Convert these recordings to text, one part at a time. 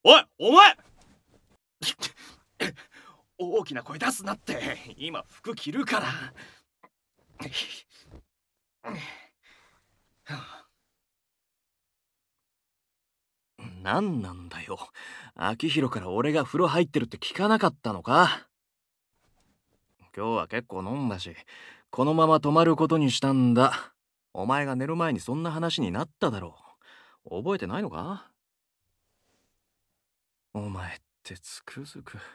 おい、お前大きな声出すなって。今服着るから。何なんだよ。秋広から俺が風呂入ってるって聞かなかったのか？今日は結構飲んだし、このまま泊まることにしたんだ。お前が寝る前にそんな話になっただろう。覚えてないのか？お前ってつくづく。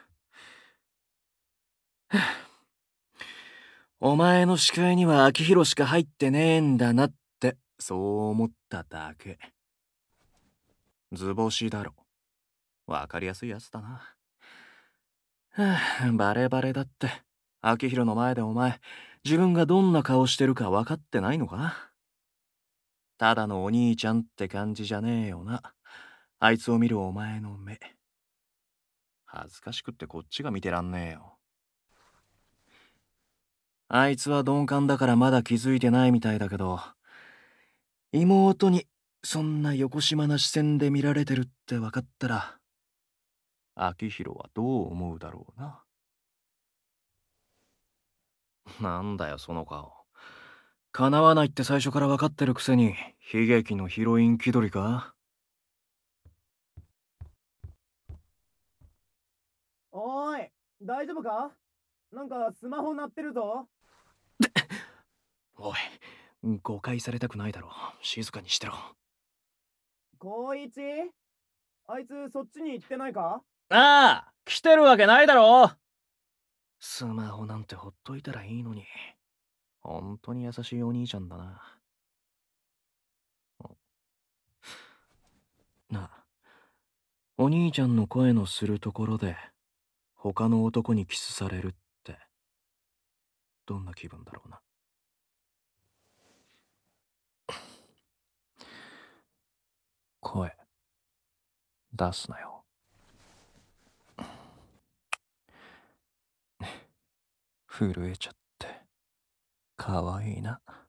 お前の視界には秋広しか入ってねえんだなって、そう思っただけ。図星だろ。わかりやすいやつだな。バレバレだって。秋広の前でお前、自分がどんな顔してるか分かってないのか？ただのお兄ちゃんって感じじゃねえよな。あいつを見るお前の目。恥ずかしくってこっちが見てらんねえよ。あいつは鈍感だからまだ気づいてないみたいだけど、妹にそんなよこしまな視線で見られてるって分かったら、秋広はどう思うだろうな。なんだよその顔。叶わないって最初から分かってるくせに悲劇のヒロイン気取りか？ おーい、大丈夫か？なんかスマホ鳴ってるぞ。 おい、誤解されたくないだろ。静かにしてろ。 光一、あいつそっちに行ってないか？ ああ、来てるわけないだろ。スマホなんてほっといたらいいのに。本当に優しいお兄ちゃんだな。なあ、お兄ちゃんの声のするところで他の男にキスされるってどんな気分だろうな。声出すなよ。震えちゃってかわいいな。